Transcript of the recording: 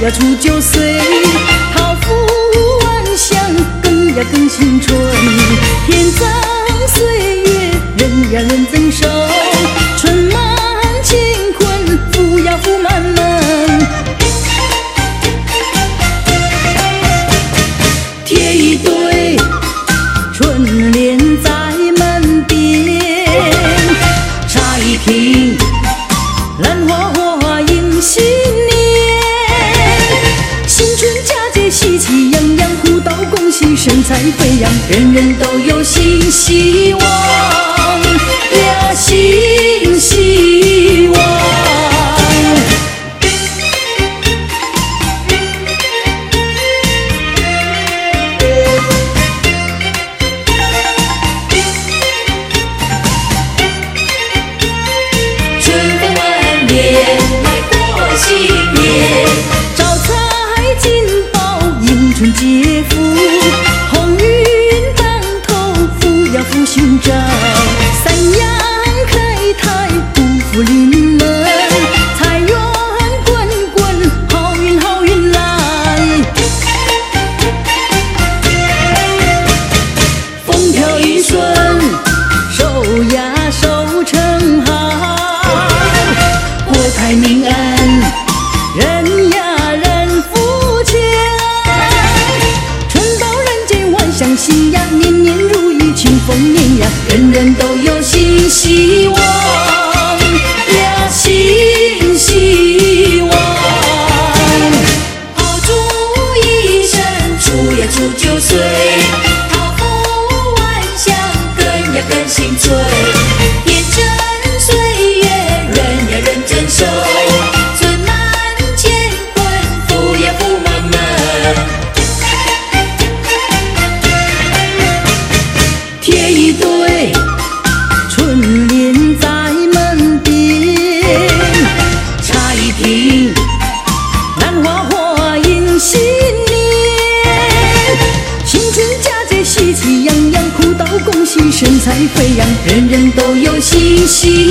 要出9岁，桃符万象，更要更青春。天增岁月，人呀人增寿，春满乾坤，福呀福满门。贴一对春联在门边，插一瓶兰花花迎新年。新春佳节喜气洋洋，互道恭喜神采飞扬，人人都有新希望呀，新希望。春节福，鸿运当头，福呀福寻找，三阳开泰，五福临门，财源滚滚，好运好运来，风调雨顺，收呀收成好，国泰民安，人呀人福强。相信呀，年年如意，庆丰年呀，人人都有新希望呀，新希望。炮竹一声，出呀出9岁，桃符万象，更呀更新春。天增岁月，人呀人增寿，春满乾坤，福呀福满门。贴一对春联在门边，插一瓶兰花花迎新年。新春佳节喜气洋洋，互道恭喜神采飞扬，人人都有新希